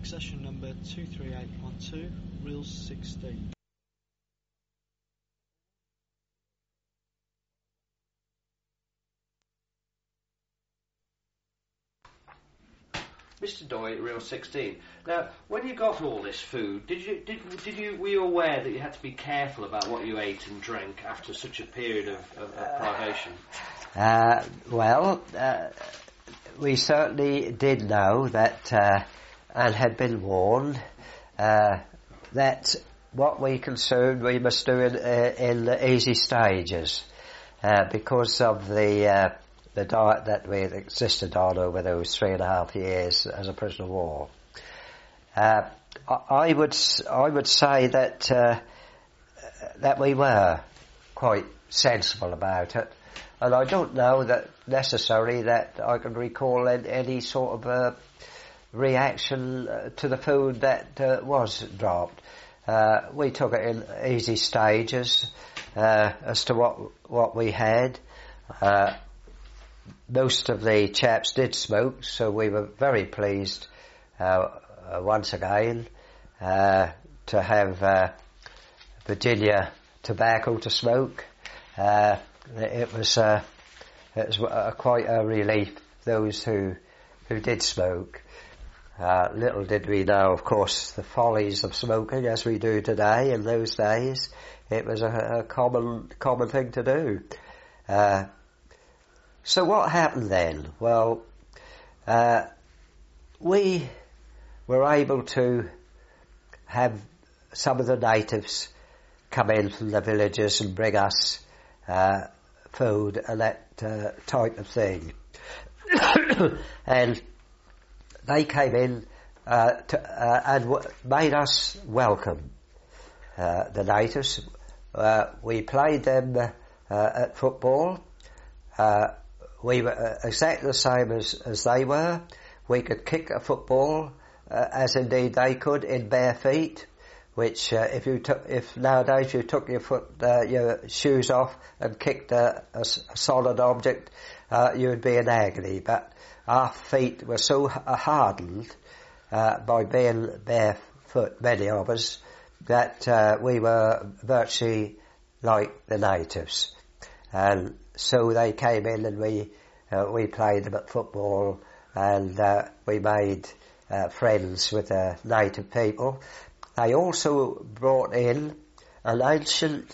Accession number 23812, reel 16. Mr. Doy, reel 16. Now, when you got all this food, were you aware that you had to be careful about what you ate and drank after such a period of privation? We certainly did know that, and had been warned, that what we consumed we must do in easy stages, because of the diet that we had existed on over those 3.5 years as a prisoner of war. I would say that we were quite sensible about it, and I don't know that necessarily that I can recall any sort of reaction to the food that was dropped. We took it in easy stages as to what we had. Most of the chaps did smoke, so we were very pleased once again to have Virginia tobacco to smoke. It was quite a relief, those who did smoke. Little did we know, of course, the follies of smoking as we do today. In those days, it was a common thing to do. So what happened then? Well, we were able to have some of the natives come in from the villages and bring us food and that type of thing. And they came in and made us welcome, the natives. We played them at football. We were exactly the same as they were. We could kick a football, as indeed they could, in bare feet, which if nowadays you took your shoes off and kicked a solid object, you would be in agony. But our feet were so hardened by being barefoot, many of us, that we were virtually like the natives. And so they came in and we played them at football, and we made friends with the native people. They also brought in an ancient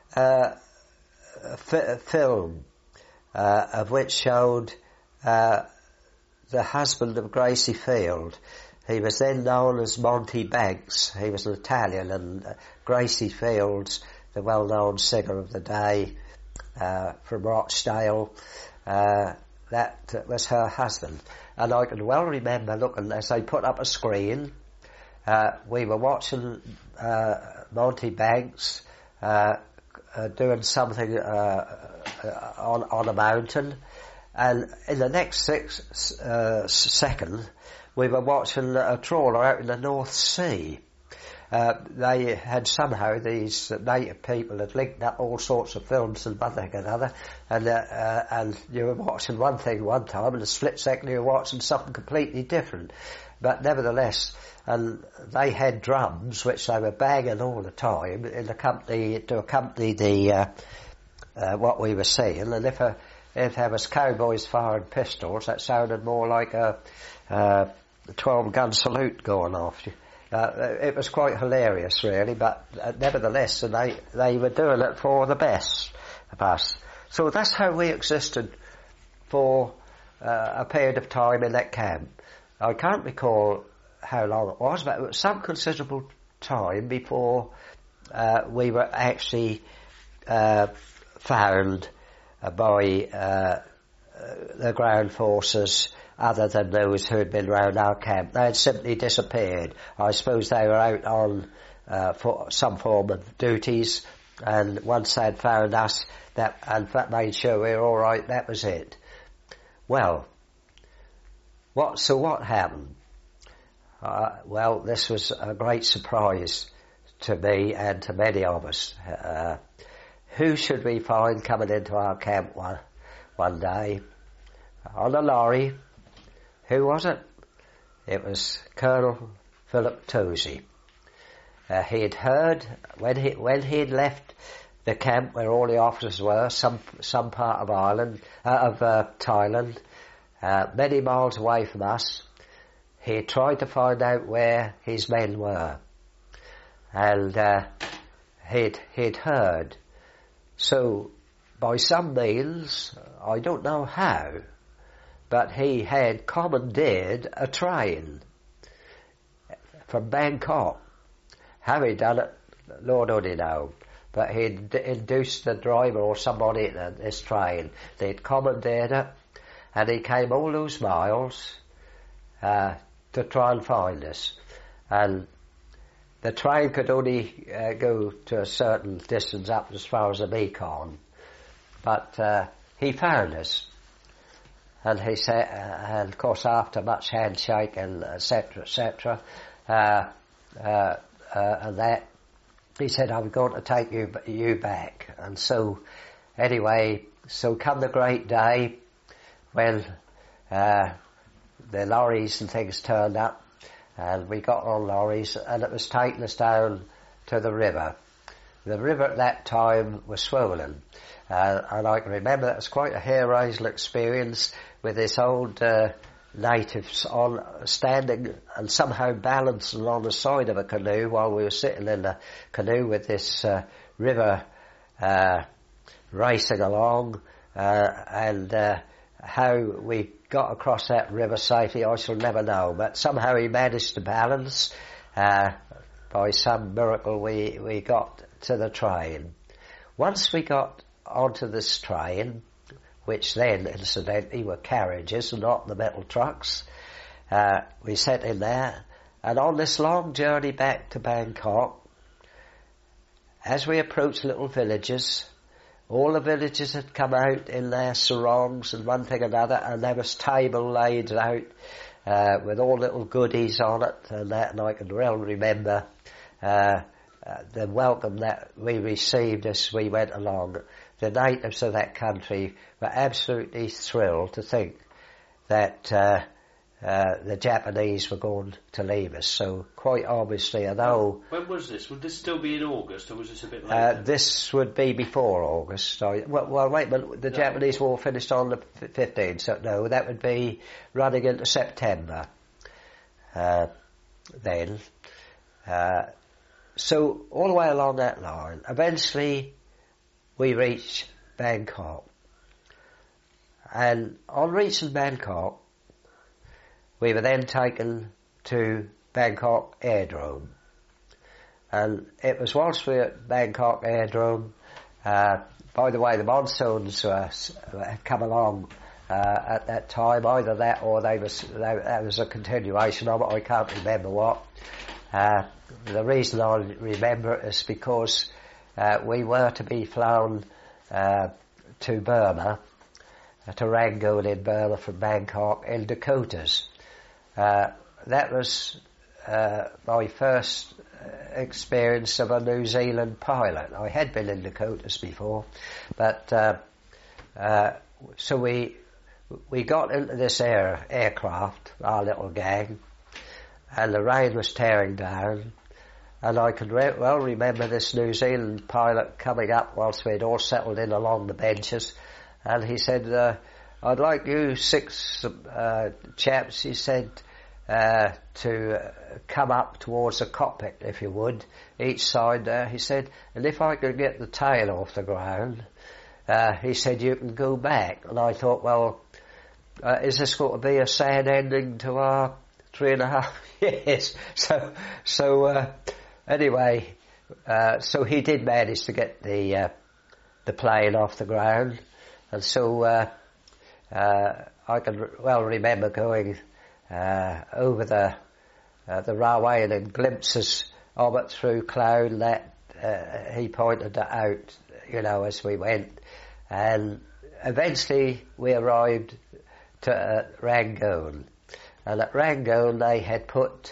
film of which showed the husband of Gracie Field. He was then known as Monty Banks. He was an Italian, and Gracie Fields, the well-known singer of the day, from Rochdale, that was her husband. And I can well remember looking as they put up a screen. We were watching Monty Banks doing something on a mountain, and in the next 6 seconds we were watching a trawler out in the North Sea. They had somehow, these native people had linked up all sorts of films and one thing and another, and you were watching one thing one time, and a split second you were watching something completely different. But nevertheless, and they had drums which they were banging all the time to accompany the what we were seeing. And if there was cowboys firing pistols, that sounded more like a 12-gun salute going off. It was quite hilarious, really, but nevertheless, and they were doing it for the best of us. So that's how we existed for a period of time in that camp. I can't recall how long it was, but it was some considerable time before we were actually found by the ground forces, other than those who had been around our camp. They had simply disappeared. I suppose they were out on for some form of duties, and once they had found us and made sure we were all right, that was it. Well, what happened? Well, this was a great surprise to me and to many of us. Who should we find coming into our camp one day on a lorry? Who was it? It was Colonel Philip Tosey. He had heard when he had left the camp where all the officers were, some part of Ireland, Thailand, many miles away from us. He had tried to find out where his men were, and he'd heard. So by some means, I don't know how, but he had commandeered a train from Bangkok. How he done it, Lord only knows. But he'd induced the driver or somebody in this train. They'd commandeered it, and he came all those miles to try and find us. And the train could only go to a certain distance up as far as the Mekong. But he found us. And he said, and of course after much handshake and etc., and that, he said, I'm going to take you back. And so, anyway, so come the great day when the lorries and things turned up, and we got on lorries, and it was taking us down to the river. The river at that time was swollen, and I can remember it was quite a hair-raising experience with this old natives standing and somehow balancing on the side of a canoe while we were sitting in the canoe with this river racing along, and how we got across that river safely I shall never know, but somehow he managed to balance. By some miracle we got to the train. Once we got onto this train, which then incidentally were carriages and not the metal trucks, we sat in there, and on this long journey back to Bangkok, as we approached little villages, all the villages had come out in their sarongs and one thing or another, and there was table laid out with all little goodies on it and that, and I can well remember the welcome that we received as we went along. The natives of that country were absolutely thrilled to think that the Japanese were going to leave us. So quite obviously, although... When was this? Would this still be in August, or was this a bit later? This would be before August. Well, wait a minute. The Japanese war finished on the 15th, so no, that would be running into September then. So all the way along that line, eventually we reached Bangkok. And on reaching Bangkok, we were then taken to Bangkok Aerodrome. And it was whilst we were at Bangkok Aerodrome, by the way, the monsoons had come along at that time, either that or that was a continuation of it, I can't remember what. The reason I remember it is because we were to be flown to Burma, to Rangoon in Burma from Bangkok in Dakotas. That was my first experience of a New Zealand pilot. I had been in Dakotas before, but so we got into this aircraft, our little gang, and the rain was tearing down, and I could well remember this New Zealand pilot coming up whilst we'd all settled in along the benches, and he said, I'd like you 6 chaps, he said, to come up towards the cockpit, if you would, each side there. He said, and if I could get the tail off the ground, he said, you can go back. And I thought, well, is this going to be a sad ending to our 3.5 years? So anyway, so he did manage to get the plane off the ground, and so I can well remember going over the railway and in glimpses of it through cloud that he pointed it out, as we went, and eventually we arrived to Rangoon, and at Rangoon they had put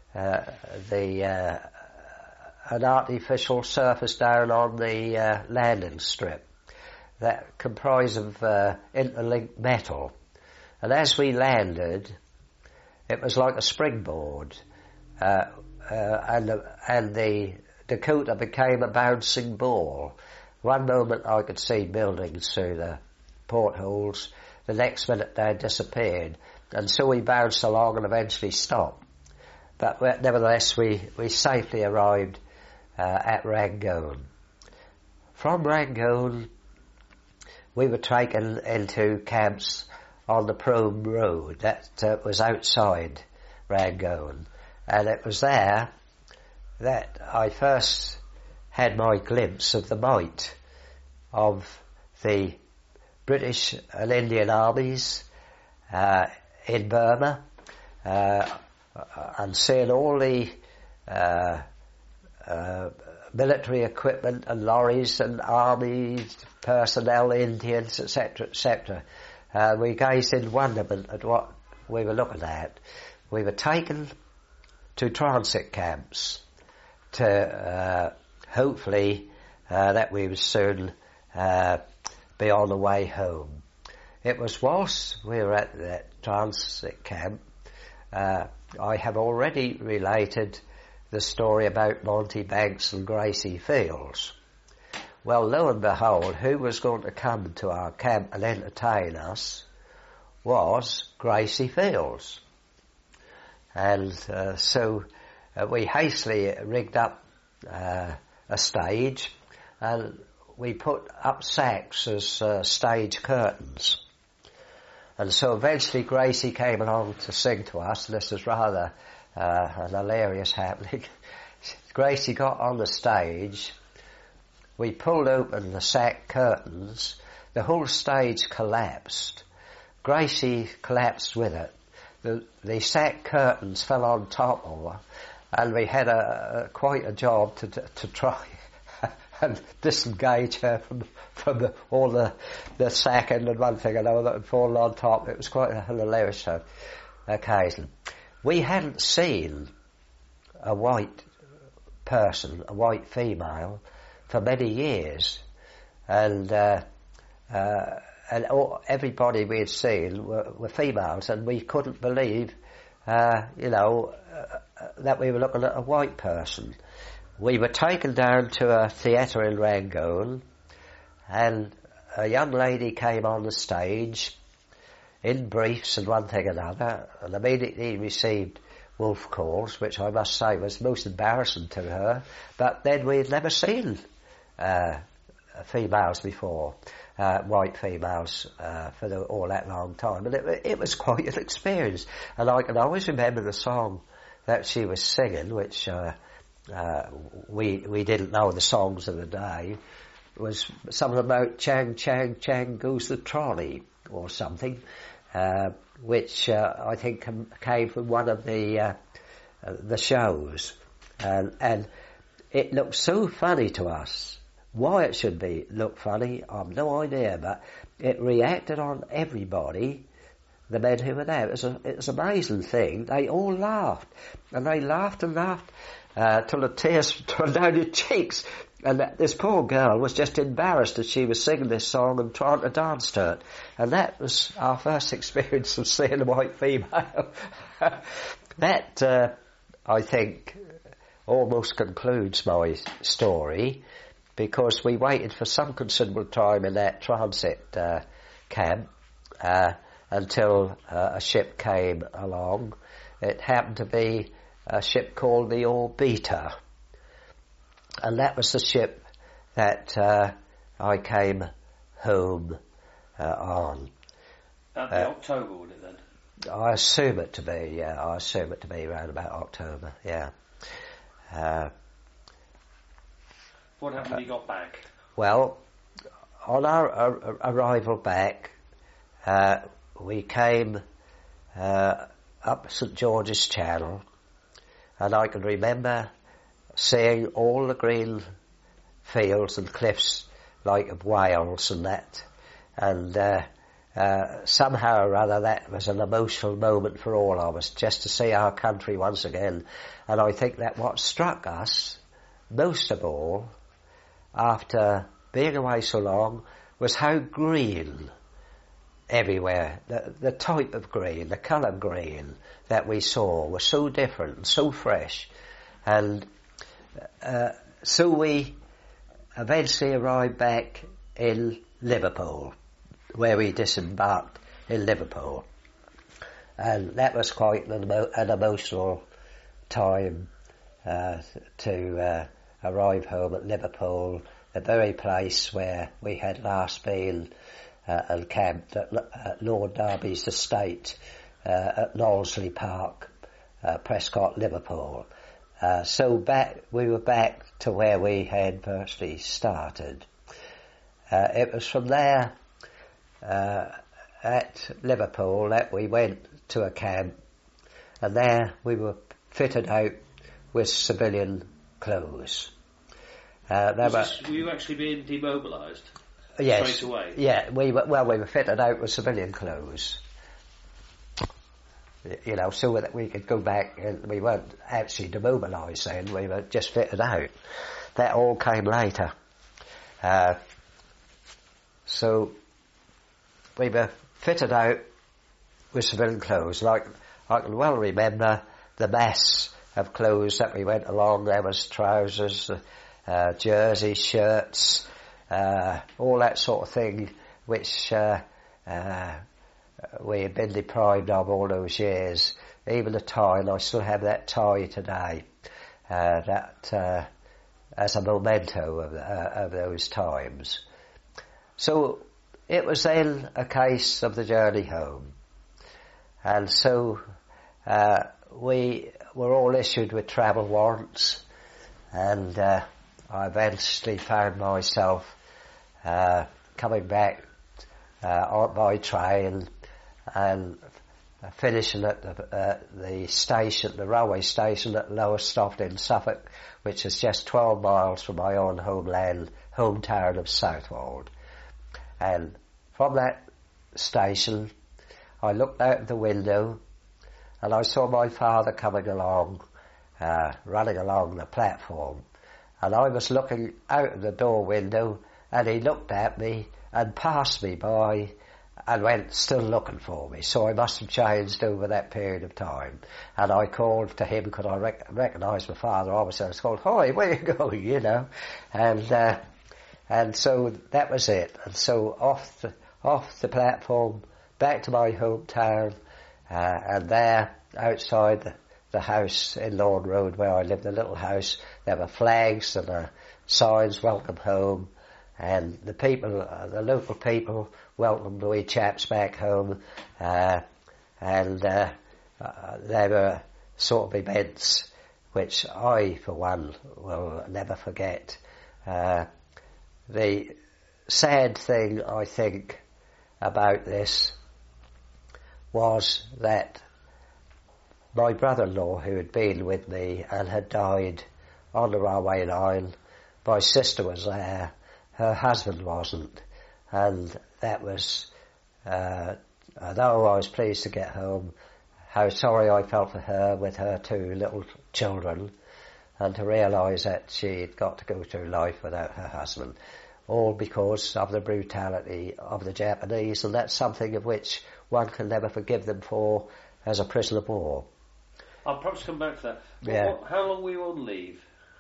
an artificial surface down on the landing strip that comprised of interlinked metal, and as we landed, it was like a springboard, and the Dakota became a bouncing ball. One moment I could see buildings through the portholes, the next minute they had disappeared, and so we bounced along and eventually stopped. But nevertheless we safely arrived at Rangoon. From Rangoon we were taken into camps on the Prome Road that was outside Rangoon, and it was there that I first had my glimpse of the might of the British and Indian armies in Burma, and seeing all the military equipment and lorries and army personnel, Indians, etc., etc. We gazed in wonderment at what we were looking at. We were taken to transit camps to hopefully that we would soon be on the way home. It was whilst we were at that transit camp, I have already related the story about Monty Banks and Gracie Fields. Well, lo and behold, who was going to come to our camp and entertain us was Gracie Fields. And so we hastily rigged up a stage, and we put up sacks as stage curtains. And so eventually Gracie came along to sing to us, and this was rather an hilarious happening. Gracie got on the stage, we pulled open the sack curtains, the whole stage collapsed. Gracie collapsed with it. The sack curtains fell on top of her, and we had quite a job to try and disengage her from all the sacking and one thing and another that had fallen on top. It was quite a hilarious occasion. We hadn't seen a white person, a white female, for many years, and everybody we had seen were females, and we couldn't believe, that we were looking at a white person. We were taken down to a theatre in Rangoon, and a young lady came on the stage in briefs and one thing and another, and immediately received wolf calls, which I must say was most embarrassing to her. But then we had never seen females before, white females, for all that long time, and it was quite an experience. And I can always remember the song that she was singing, which we didn't know the songs of the day. It was something about Chang Chang Chang goes the trolley or something, which I think came from one of the shows, and it looked so funny to us. Why it should look funny, I've no idea, but it reacted on everybody, the men who were there. It was an amazing thing. They all laughed, and they laughed and laughed till the tears ran down your cheeks. And this poor girl was just embarrassed that she was singing this song and trying to dance to it. And that was our first experience of seeing a white female. That, I think, almost concludes my story, because we waited for some considerable time in that transit camp until a ship came along. It happened to be a ship called the Orbiter, and that was the ship that I came home on. That'd be October, would it then? I assume it to be, yeah. I assume it to be around about October, yeah. What happened when you got back? Well, on our arrival back, we came up St George's Channel, and I can remember seeing all the green fields and cliffs like of Wales and that, and somehow or other that was an emotional moment for all of us, just to see our country once again. And I think that what struck us most of all, after being away so long, was how green everywhere. The type of green, the colour green that we saw was so different and so fresh. And so we eventually arrived back in Liverpool, where we disembarked in Liverpool. And that was quite an emotional time to arrive home at Liverpool, the very place where we had last been and camped at Lord Derby's estate at Knowsley Park, Prescott, Liverpool. So we were back to where we had virtually started. It was from there at Liverpool that we went to a camp, and there we were fitted out with civilian clothes. Were you actually being demobilised? Yes. Straight away? Yeah, we were fitted out with civilian clothes. You know, so that we could go back, and we weren't actually demobilised then, we were just fitted out. That all came later. So we were fitted out with civilian clothes. Like, I can well remember the mess of clothes that we went along. There was trousers, jerseys, shirts, all that sort of thing, which we had been deprived of all those years. Even the tie, and I still have that tie today, that as a memento of those times. So it was then a case of the journey home. And so we were all issued with travel warrants, and I eventually found myself coming back by train and finishing at the station, the railway station at Lowestoft in Suffolk, which is just 12 miles from my own hometown of Southwold. And from that station, I looked out of the window and I saw my father coming along, running along the platform. And I was looking out of the door window, and he looked at me and passed me by and went still looking for me. So I must have changed over that period of time. And I called to him because I recognised my father. Obviously I was called, "Hi, where you going?" You know. And so that was it. And so off the platform, back to my hometown, and there outside the house in Lawn Road where I lived, the little house, there were flags and signs, "Welcome home," and the people, the local people, welcomed the wee chaps back home, and there were sort of events which I, for one, will never forget. The sad thing, I think, about this was that my brother-in-law, who had been with me and had died on the railway line, my sister was there, her husband wasn't, and that was, although I was pleased to get home, how sorry I felt for her with her two little children, and to realise that she'd got to go through life without her husband, all because of the brutality of the Japanese, and that's something of which one can never forgive them for as a prisoner of war. I'll perhaps come back to that. Yeah. How long were you on leave?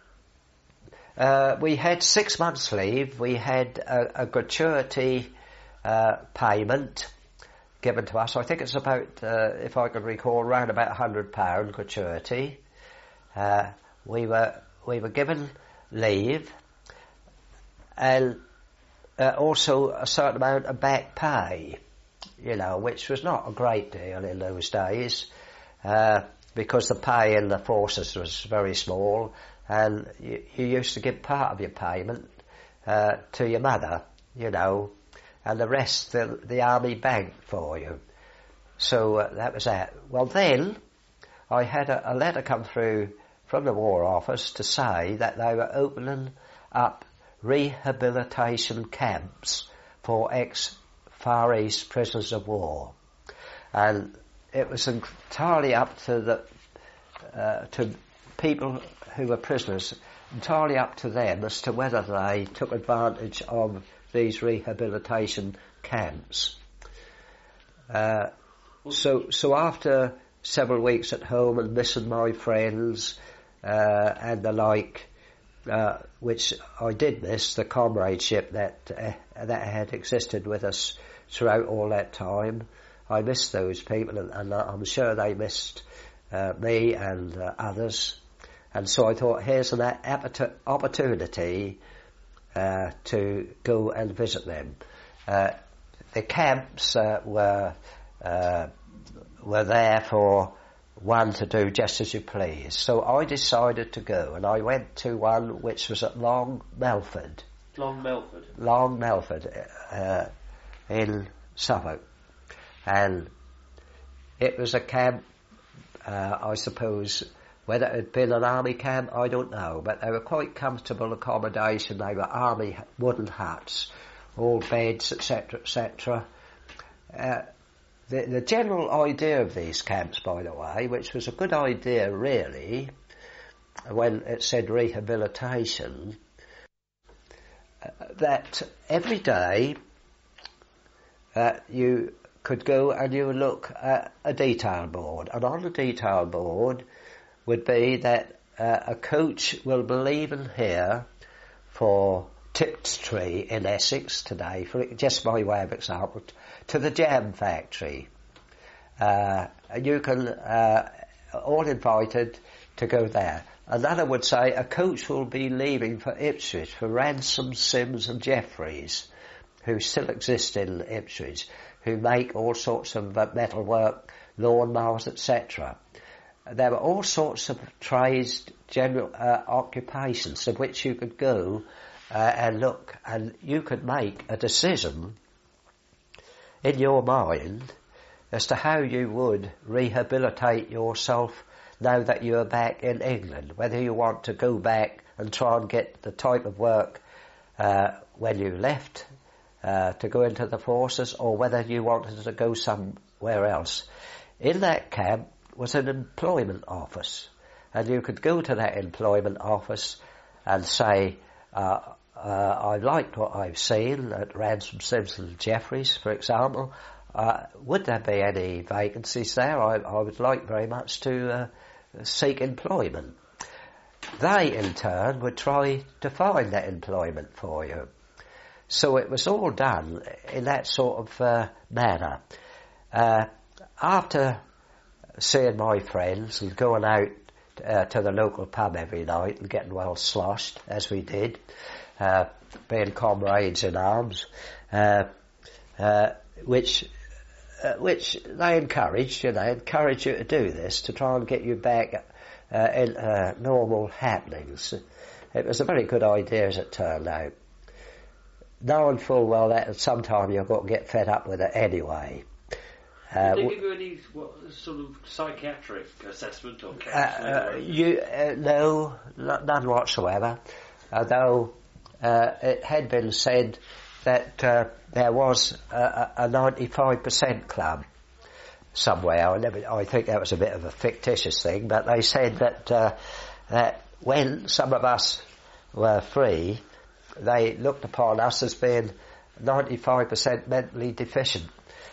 We had 6 months leave. We had a gratuity payment given to us. I think it's about, if I can recall, around about £100 gratuity. We were given leave, and also a certain amount of back pay, you know, which was not a great deal in those days, because the pay in the forces was very small, and you used to give part of your payment to your mother, you know, and the rest the army banked for you. So that was that. Well, then I had a letter come through from the War Office to say that they were opening up rehabilitation camps for ex-Far East prisoners of war, and it was entirely up to to people who were prisoners, entirely up to them as to whether they took advantage of these rehabilitation camps. So after several weeks at home and missing my friends and the like, which I did miss, the comradeship that had existed with us throughout all that time, I missed those people, and I'm sure they missed me and others. And so I thought, here's an opportunity to go and visit them. The camps were there for one to do just as you please. So I decided to go, and I went to one which was at Long Melford. Long Melford? Long Melford, in Suffolk. And it was a camp, I suppose, whether it had been an army camp, I don't know, but they were quite comfortable accommodation. They were army wooden huts, all beds, etc., etc. The general idea of these camps, by the way, which was a good idea really, when it said rehabilitation, that every day you could go and you would look at a detail board, and on the detail board would be that a coach will be leaving here for Tiptree in Essex today, for just by way of example, to the jam factory. You can, all invited to go there. Another would say a coach will be leaving for Ipswich, for Ransom, Sims and Jeffries, who still exist in Ipswich, who make all sorts of metalwork, lawnmowers, etc. There were all sorts of trades, general occupations of which you could go and look, and you could make a decision in your mind as to how you would rehabilitate yourself now that you are back in England, whether you want to go back and try and get the type of work when you left to go into the forces, or whether you wanted to go somewhere else. In that camp was an employment office, and you could go to that employment office and say, I liked what I've seen at Ransom, Simpson and Jeffries, for example. Would there be any vacancies there? I would like very much to seek employment. They, in turn, would try to find that employment for you. So it was all done in that sort of manner. After seeing my friends and going out to the local pub every night and getting well sloshed, as we did, being comrades in arms, which they encouraged you to do this, to try and get you back in normal happenings. It was a very good idea, as it turned out. Knowing full well that at some time you've got to get fed up with it anyway. Did they give you any sort of psychiatric assessment or counselling? No, none whatsoever. Although it had been said that there was a 95% club somewhere. I think that was a bit of a fictitious thing, but they said that when some of us were free, they looked upon us as being 95% mentally deficient,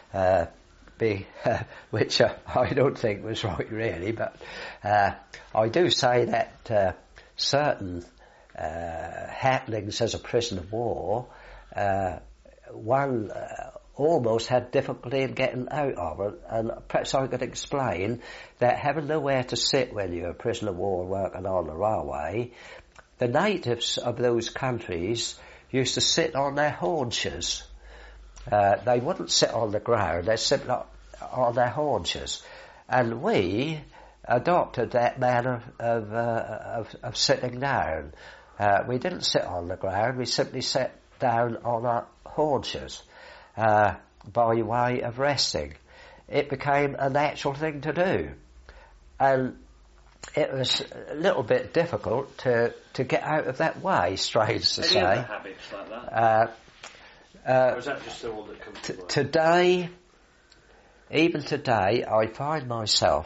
which I don't think was right really, but I do say that certain happenings as a prisoner of war, one almost had difficulty in getting out of it, and perhaps I could explain that having nowhere to sit when you're a prisoner of war working on the railway, the natives of those countries used to sit on their haunches. They wouldn't sit on the ground, they'd sit on their haunches. And we adopted that manner of sitting down. We didn't sit on the ground, we simply sat down on our haunches by way of resting. It became a natural thing to do. And it was a little bit difficult to get out of that way, strange to say. Any other habits like that? Or is that just all that comes to mind? Today, even today, I find myself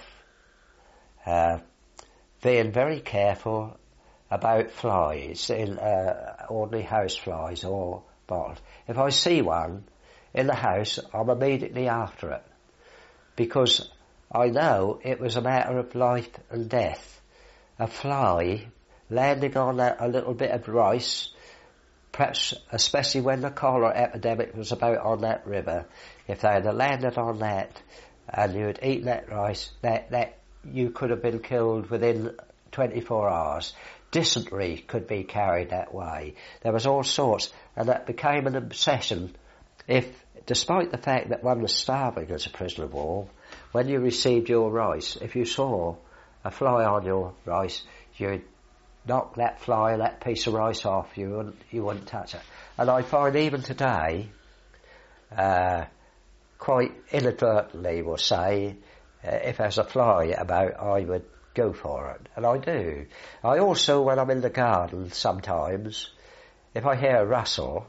being very careful about flies, in ordinary house flies or bottles. If I see one in the house, I'm immediately after it. because I know it was a matter of life and death. A fly landing on a little bit of rice, perhaps especially when the cholera epidemic was about on that river, if they had landed on that and you had eaten that rice, that you could have been killed within 24 hours. Dysentery could be carried that way. There was all sorts, and that became an obsession. Despite the fact that one was starving as a prisoner of war, when you received your rice, if you saw a fly on your rice, you'd knock that fly, that piece of rice off. You wouldn't touch it. And I find even today, quite inadvertently will say, if there's a fly about, I would go for it. And I do. I also, when I'm in the garden sometimes, if I hear a rustle,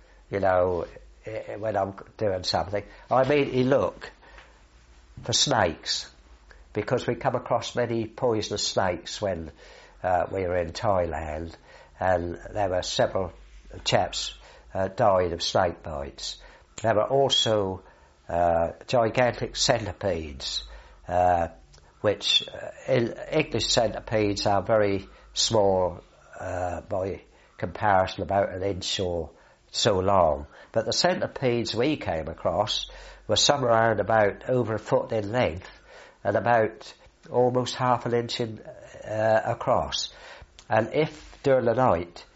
when I'm doing something, I immediately look for snakes, because we come across many poisonous snakes when we were in Thailand, and there were several chaps died of snake bites. There were also gigantic centipedes, which English centipedes are very small by comparison, about an inch or so long. But the centipedes we came across were somewhere around about over a foot in length and about almost half an inch across. And if during the night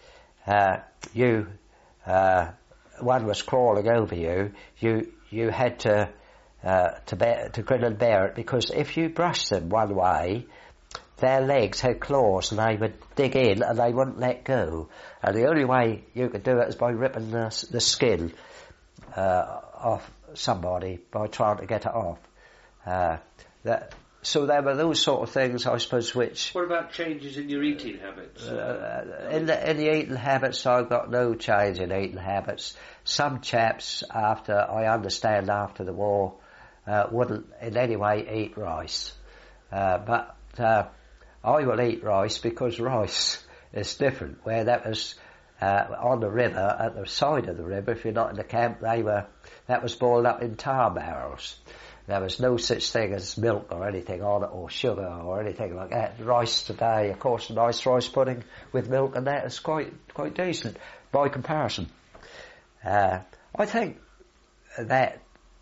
one was crawling over you, you had to grin and bear it, because if you brushed them one way, their legs had claws and they would dig in and they wouldn't let go. And the only way you could do it is by ripping the skin off somebody, by trying to get it off. So there were those sort of things, I suppose, which... What about changes in your eating habits? In the eating habits, I've got no change in eating habits. Some chaps, I understand after the war, wouldn't in any way eat rice. But I will eat rice, because rice is different. Where that was on the river, at the side of the river, if you're not in the camp, that was boiled up in tar barrels. There was no such thing as milk or anything on it, or sugar or anything like that. Rice today, of course, a nice rice pudding with milk and that is quite decent by comparison. I think that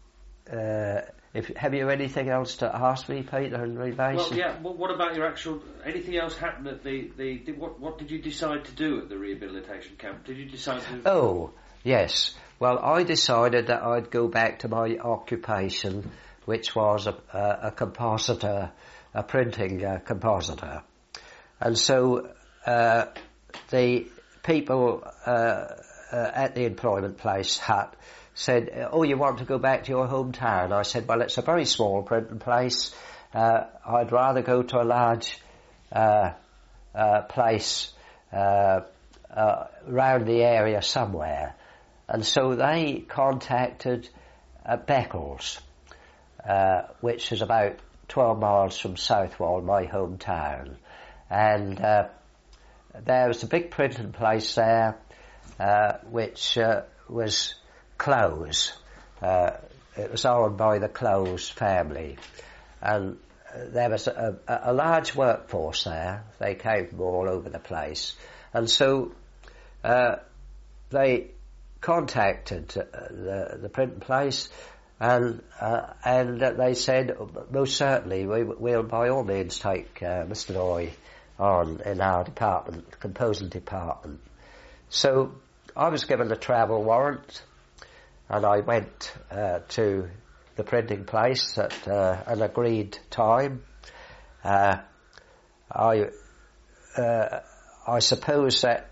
have you anything else to ask me, Peter, in relation? Well, yeah. What about your actual? Anything else happened at the what did you decide to do at the rehabilitation camp? Did you decide to? Oh, yes. Well, I decided that I'd go back to my occupation, which was a compositor, a printing compositor, and so the people at the employment place hut said, "Oh, you want to go back to your hometown?" I said, "Well, it's a very small printing place. I'd rather go to a large place around the area somewhere." And so they contacted Beccles, which is about 12 miles from Southwold, my hometown. And there was a big printing place there, which was Close. It was owned by the Close family. And there was a large workforce there. They came from all over the place. And so they contacted the printing place, and they said, most certainly we'll by all means take Mr. Noy on in our department, the composing department. So I was given a travel warrant, and I went to the printing place at an agreed time. I suppose that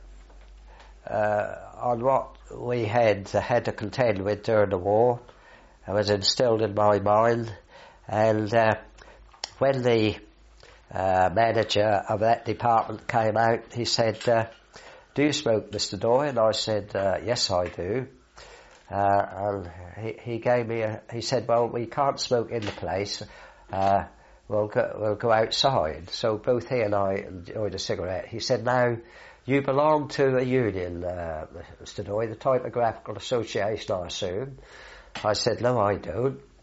on what we had to contend with during the war, it was instilled in my mind. And when the manager of that department came out, he said, "Do you smoke, Mr. Doy?" And I said, "Yes, I do." And he said, "Well, we can't smoke in the place. We'll go outside." So both he and I enjoyed a cigarette. He said, "Now, you belong to a union, Mr. Doy, the Typographical Association, I assume." I said, "No, I don't."